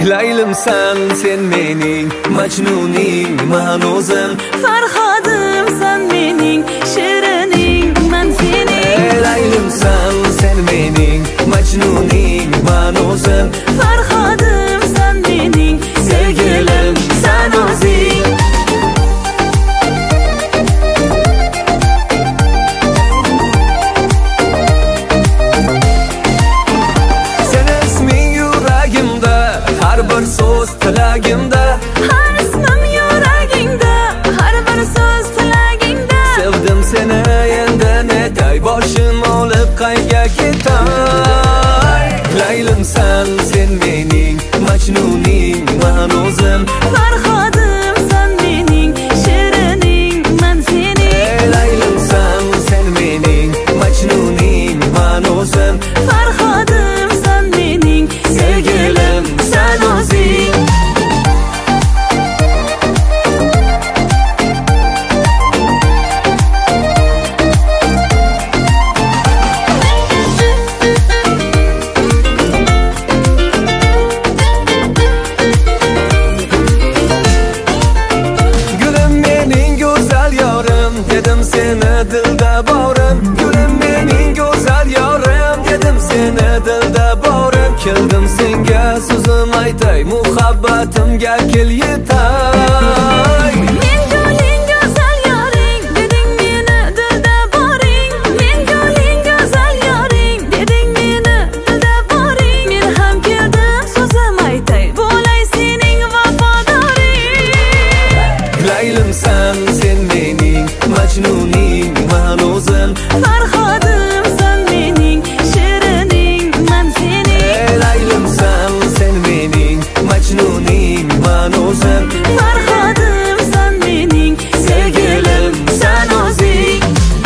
Laylimsan sen mening majnuning man o'zim, Farhodim sen mening shirining man sening. Laylimsan sen mening majnuning man o'zim, Farhodim sen mening sevgilim sen o'zing. Har bir so'z tilagimda, har ismim yuragingda, har bir so'z tilagingda. Sevdim seni endi netay, boshim olib qayga ketay. Laylimsan sen mening majnuning man o'zim, Farhodim sen mening shirining man sening. Laylimsan sen mening majnuning man o'zim, Farhodim sen mening sevgilim sen o'zing. Gulim mening go'zal yorim, dedim seni dilda borim. Gulim mening go'zal yorim, dedim seni dilda borim. Keldim senga so'zim aytay, muhabbatimga kel yetay. Men go'ling go'zal yoring, deding meni dilda boring. Men go'ling go'zal yoring, deding meni dilda boring. Men ham keldim so'zim aytay, bo'lay sening vafodoring. Laylimsan sen mening majnuning man o'zim, Farhodim sen mening shirining man sening. Laylimsan sen mening majnuning man o'zim, Farhodim sen mening sevgilim sen o'zing.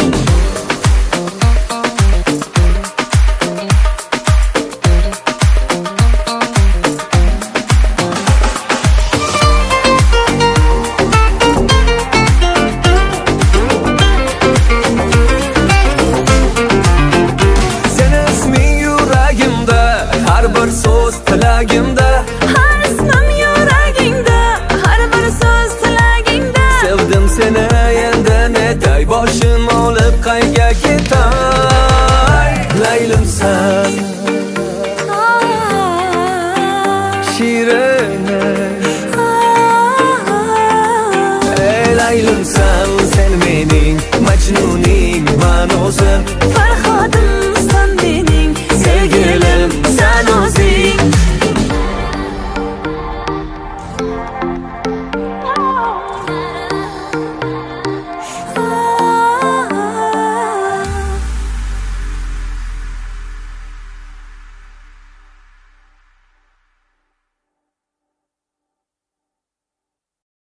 Seni isming yuragimda, har bir so'z tilagimda, Har ismim yuragingda, har bir so'z tilagingda. sevdim seni endi netay, boshim olib qayga ketay. Laylimsan shirin, laylimsan